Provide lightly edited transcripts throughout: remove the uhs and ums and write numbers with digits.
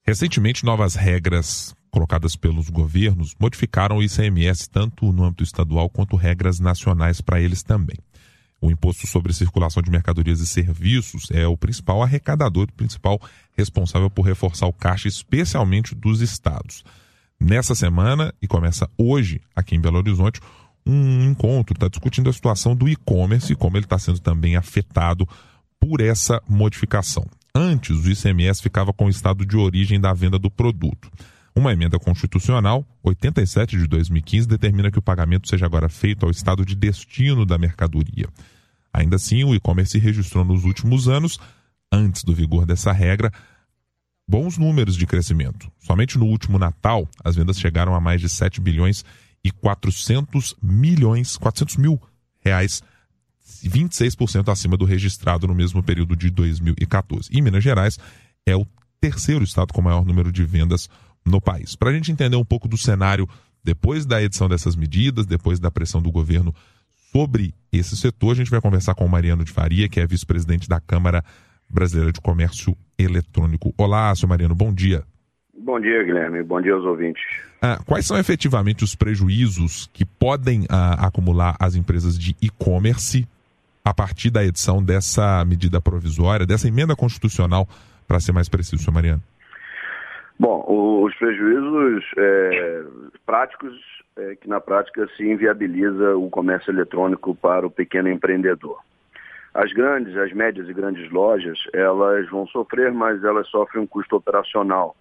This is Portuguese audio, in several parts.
Recentemente, novas regras colocadas pelos governos modificaram o ICMS tanto no âmbito estadual quanto regras nacionais para eles também. O Imposto sobre Circulação de Mercadorias e Serviços é o principal arrecadador, o principal responsável por reforçar o caixa, especialmente dos estados. Nessa semana, e começa hoje aqui em Belo Horizonte, um encontro está discutindo a situação do e-commerce e como ele está sendo também afetado por essa modificação. Antes, o ICMS ficava com o estado de origem da venda do produto. Uma emenda constitucional, 87 de 2015, determina que o pagamento seja agora feito ao estado de destino da mercadoria. Ainda assim, o e-commerce registrou nos últimos anos, antes do vigor dessa regra, bons números de crescimento. Somente no último Natal, as vendas chegaram a mais de 7 bilhões e 400 mil reais, 26% acima do registrado no mesmo período de 2014. E Minas Gerais é o terceiro estado com maior número de vendas no país. Para a gente entender um pouco do cenário depois da edição dessas medidas, depois da pressão do governo sobre esse setor, a gente vai conversar com o Mariano de Faria, que é vice-presidente da Câmara Brasileira de Comércio Eletrônico. Olá, senhor Mariano, bom dia. Bom dia, Guilherme. Bom dia aos ouvintes. Quais são efetivamente os prejuízos que podem acumular as empresas de e-commerce a partir da edição dessa medida provisória, dessa emenda constitucional, para ser mais preciso, senhor Mariano? Bom, os prejuízos práticos é que na prática se inviabiliza o comércio eletrônico para o pequeno empreendedor. As médias e grandes lojas, elas vão sofrer, mas elas sofrem um custo operacional.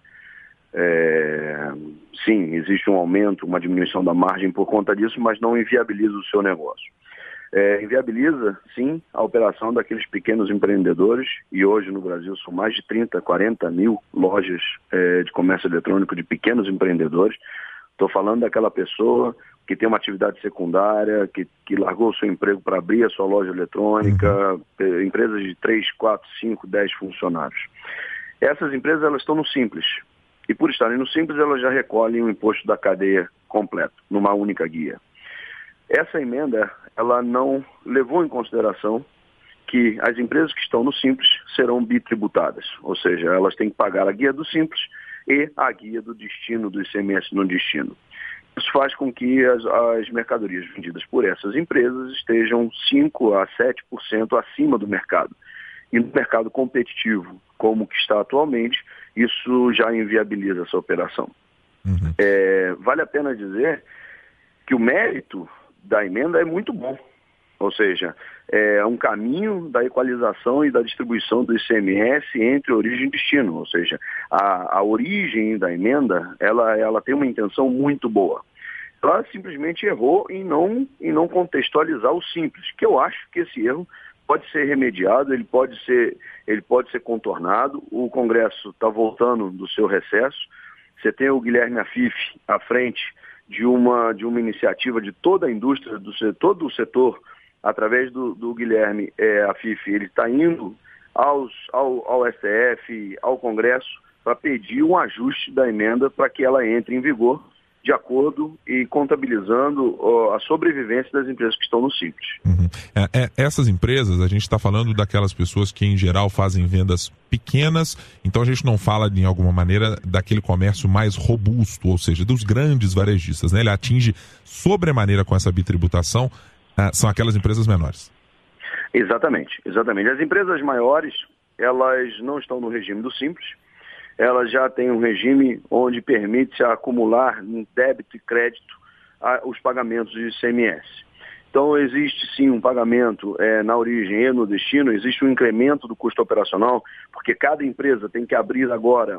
Sim, existe um aumento, uma diminuição da margem por conta disso, mas não inviabiliza o seu negócio. Inviabiliza, sim, a operação daqueles pequenos empreendedores, e hoje no Brasil são mais de 30, 40 mil lojas de comércio eletrônico de pequenos empreendedores. Estou falando daquela pessoa que tem uma atividade secundária, que largou o seu emprego para abrir a sua loja eletrônica, empresas de 3, 4, 5, 10 funcionários. Essas empresas elas estão no Simples, e por estarem no Simples elas já recolhem o imposto da cadeia completo, numa única guia. Essa emenda, ela não levou em consideração que as empresas que estão no Simples serão bitributadas, ou seja, elas têm que pagar a guia do Simples e a guia do destino, do ICMS no destino. Isso faz com que as mercadorias vendidas por essas empresas estejam 5% a 7% acima do mercado. E no mercado competitivo, como que está atualmente, isso já inviabiliza essa operação. Vale a pena dizer que o mérito da emenda é muito bom. Ou seja, é um caminho da equalização e da distribuição do ICMS entre origem e destino. Ou seja, a origem da emenda, ela tem uma intenção muito boa. Ela simplesmente errou em não contextualizar o Simples, que eu acho que esse erro pode ser remediado, ele pode ser contornado. O Congresso está voltando do seu recesso. Você tem o Guilherme Afif à frente de uma iniciativa de toda a indústria, todo o setor, através do Guilherme Afif. Ele está indo ao STF, ao Congresso, para pedir um ajuste da emenda para que ela entre em vigor de acordo e contabilizando a sobrevivência das empresas que estão no Simples. Essas empresas, a gente está falando daquelas pessoas que em geral fazem vendas pequenas, então a gente não fala de alguma maneira daquele comércio mais robusto, ou seja, dos grandes varejistas, né? Ele atinge sobremaneira com essa bitributação, são aquelas empresas menores. Exatamente. As empresas maiores, elas não estão no regime do Simples. Ela já tem um regime onde permite-se acumular em débito e crédito os pagamentos de ICMS. Então, existe sim um pagamento na origem e no destino, existe um incremento do custo operacional, porque cada empresa tem que abrir agora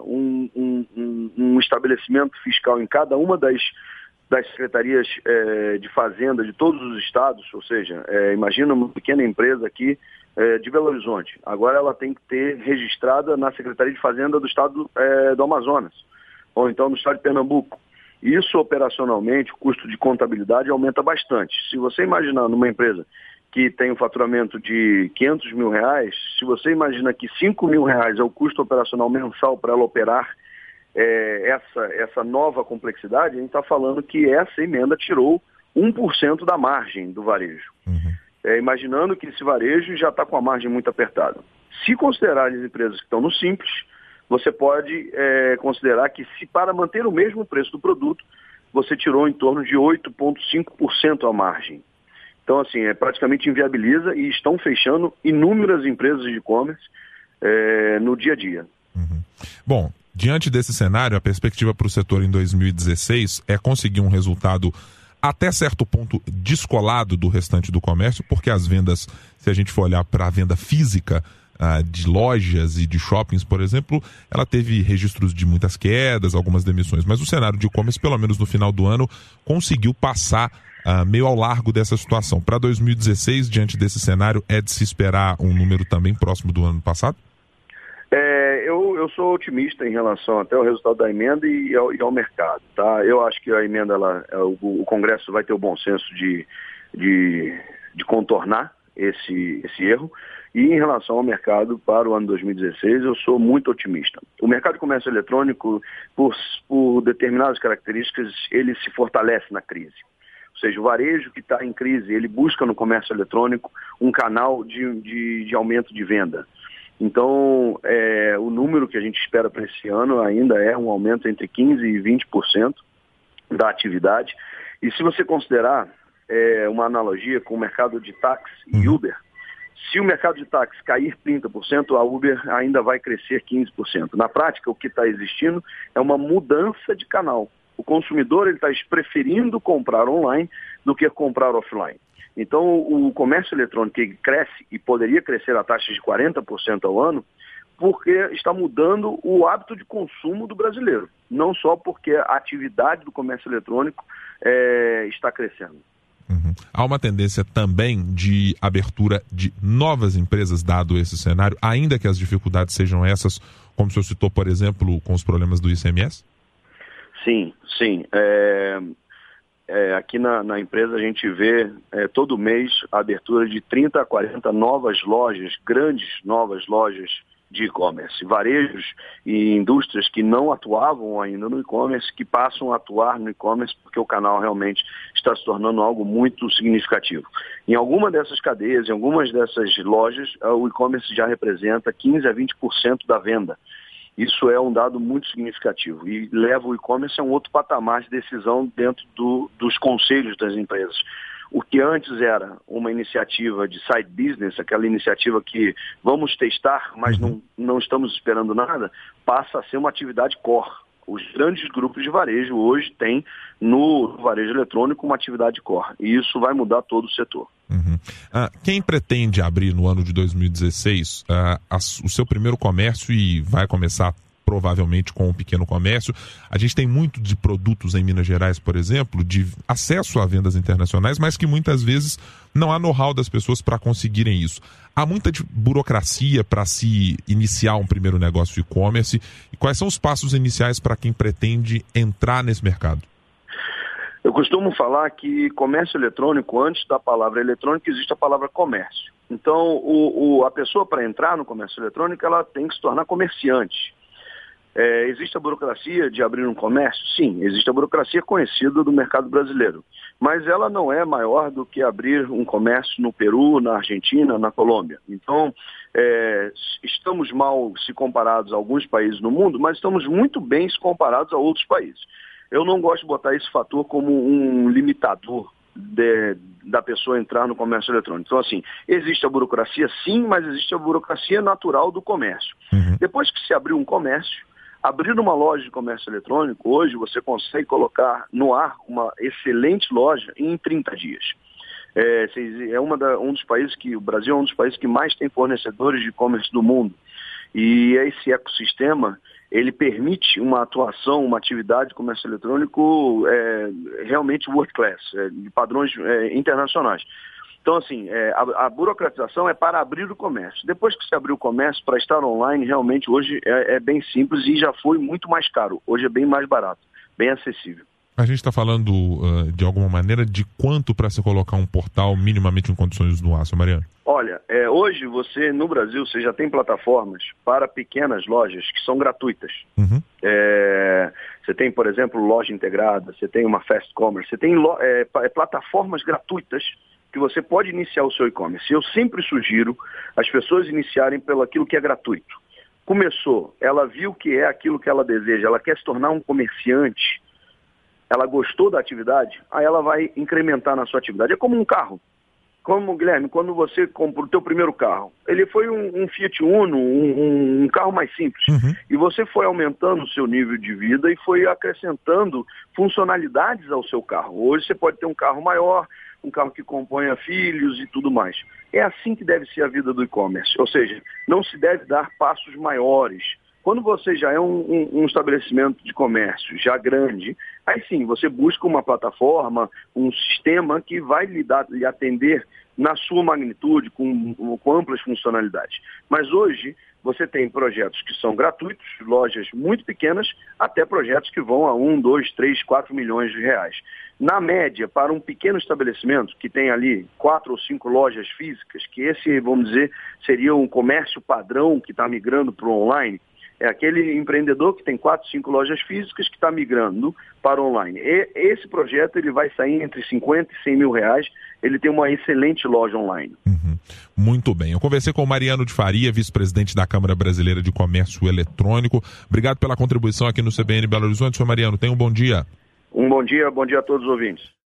um estabelecimento fiscal em cada uma das secretarias de fazenda de todos os estados, ou seja, imagina uma pequena empresa aqui de Belo Horizonte. Agora ela tem que ter registrada na Secretaria de Fazenda do estado do Amazonas, ou então no estado de Pernambuco. Isso operacionalmente, o custo de contabilidade aumenta bastante. Se você imaginar numa empresa que tem um faturamento de R$500 mil, se você imagina que R$5 mil é o custo operacional mensal para ela operar essa nova complexidade, a gente está falando que essa emenda tirou 1% da margem do varejo. Imaginando que esse varejo já está com a margem muito apertada. Se considerar as empresas que estão no Simples, você pode considerar que se para manter o mesmo preço do produto, você tirou em torno de 8,5% a margem. Então, assim, praticamente inviabiliza e estão fechando inúmeras empresas de e-commerce no dia a dia. Uhum. Bom, diante desse cenário, a perspectiva para o setor em 2016 é conseguir um resultado até certo ponto descolado do restante do comércio, porque as vendas, se a gente for olhar para a venda física de lojas e de shoppings, por exemplo, ela teve registros de muitas quedas, algumas demissões, mas o cenário de e-commerce, pelo menos no final do ano, conseguiu passar meio ao largo dessa situação. Para 2016, diante desse cenário, é de se esperar um número também próximo do ano passado? Eu sou otimista em relação até ao resultado da emenda e ao mercado, tá? Eu acho que a emenda, o Congresso vai ter o bom senso de contornar esse erro. E em relação ao mercado para o ano 2016, eu sou muito otimista. O mercado de comércio eletrônico, por determinadas características, ele se fortalece na crise. Ou seja, o varejo que está em crise, ele busca no comércio eletrônico um canal de aumento de venda. Então, o número que a gente espera para esse ano ainda é um aumento entre 15% e 20% da atividade. E se você considerar uma analogia com o mercado de táxi e Uber, se o mercado de táxi cair 30%, a Uber ainda vai crescer 15%. Na prática, o que está existindo é uma mudança de canal. O consumidor está preferindo comprar online do que comprar offline. Então, o comércio eletrônico que cresce e poderia crescer a taxa de 40% ao ano, porque está mudando o hábito de consumo do brasileiro. Não só porque a atividade do comércio eletrônico está crescendo. Uhum. Há uma tendência também de abertura de novas empresas, dado esse cenário, ainda que as dificuldades sejam essas, como o senhor citou, por exemplo, com os problemas do ICMS? Sim. Aqui na empresa a gente vê todo mês a abertura de 30 a 40 novas lojas, grandes novas lojas de e-commerce, varejos e indústrias que não atuavam ainda no e-commerce, que passam a atuar no e-commerce porque o canal realmente está se tornando algo muito significativo. Em alguma dessas cadeias, em algumas dessas lojas, o e-commerce já representa 15 a 20% da venda. Isso é um dado muito significativo e leva o e-commerce a um outro patamar de decisão dentro dos conselhos das empresas. O que antes era uma iniciativa de side business, aquela iniciativa que vamos testar, mas não estamos esperando nada, passa a ser uma atividade core. Os grandes grupos de varejo hoje têm no varejo eletrônico uma atividade core. E isso vai mudar todo o setor. Uhum. Quem pretende abrir no ano de 2016 o seu primeiro comércio e vai começar provavelmente com o pequeno comércio, a gente tem muito de produtos em Minas Gerais, por exemplo, de acesso a vendas internacionais, mas que muitas vezes não há know-how das pessoas para conseguirem isso. Há muita burocracia para se iniciar um primeiro negócio de e-commerce. E quais são os passos iniciais para quem pretende entrar nesse mercado? Eu costumo falar que comércio eletrônico, antes da palavra eletrônico, existe a palavra comércio. Então, a pessoa para entrar no comércio eletrônico, ela tem que se tornar comerciante. Existe a burocracia de abrir um comércio? Sim, existe a burocracia conhecida do mercado brasileiro. Mas ela não é maior do que abrir um comércio no Peru, na Argentina, na Colômbia. Então, estamos mal se comparados a alguns países no mundo, mas estamos muito bem se comparados a outros países. Eu não gosto de botar esse fator como um limitador da pessoa entrar no comércio eletrônico. Então, assim, existe a burocracia sim, mas existe a burocracia natural do comércio. Depois que se abriu um comércio, abrir uma loja de comércio eletrônico, hoje você consegue colocar no ar uma excelente loja em 30 dias. Um dos países o Brasil é um dos países que mais tem fornecedores de e-commerce do mundo. E esse ecossistema, ele permite uma atuação, uma atividade de comércio eletrônico realmente world class, de padrões internacionais. Então, assim, a burocratização é para abrir o comércio. Depois que se abriu o comércio, para estar online, realmente hoje é bem simples e já foi muito mais caro. Hoje é bem mais barato, bem acessível. A gente está falando, de alguma maneira, de quanto para se colocar um portal minimamente em condições no ar, seu Mariano? Olha, hoje no Brasil, você já tem plataformas para pequenas lojas que são gratuitas. Você tem, por exemplo, loja integrada, você tem uma fast commerce, você tem plataformas gratuitas que você pode iniciar o seu e-commerce. Eu sempre sugiro as pessoas iniciarem pelo aquilo que é gratuito. começou, ela viu que é aquilo que ela deseja, ela quer se tornar um comerciante, ela gostou da atividade, aí ela vai incrementar na sua atividade. É como um carro. Como, Guilherme, quando você compra o teu primeiro carro, ele foi um Fiat Uno, um carro mais simples. E você foi aumentando o seu nível de vida e foi acrescentando funcionalidades ao seu carro. Hoje você pode ter um carro maior, um carro que componha filhos e tudo mais. É assim que deve ser a vida do e-commerce. Ou seja, não se deve dar passos maiores. Quando você já é um estabelecimento de comércio já grande, aí sim, você busca uma plataforma, um sistema que vai lhe atender na sua magnitude, com amplas funcionalidades. Mas hoje, você tem projetos que são gratuitos, lojas muito pequenas, até projetos que vão a 1, 2, 3, 4 milhões de reais. Na média, para um pequeno estabelecimento, que tem ali 4 ou 5 lojas físicas, que esse, vamos dizer, seria um comércio padrão que está migrando para o online, é aquele empreendedor que tem 4, 5 lojas físicas que está migrando para o online. E esse projeto ele vai sair entre 50 e 100 mil reais. Ele tem uma excelente loja online. Muito bem. Eu conversei com o Mariano de Faria, vice-presidente da Câmara Brasileira de Comércio Eletrônico. Obrigado pela contribuição aqui no CBN Belo Horizonte. Senhor Mariano, tenha um bom dia. Um bom dia a todos os ouvintes.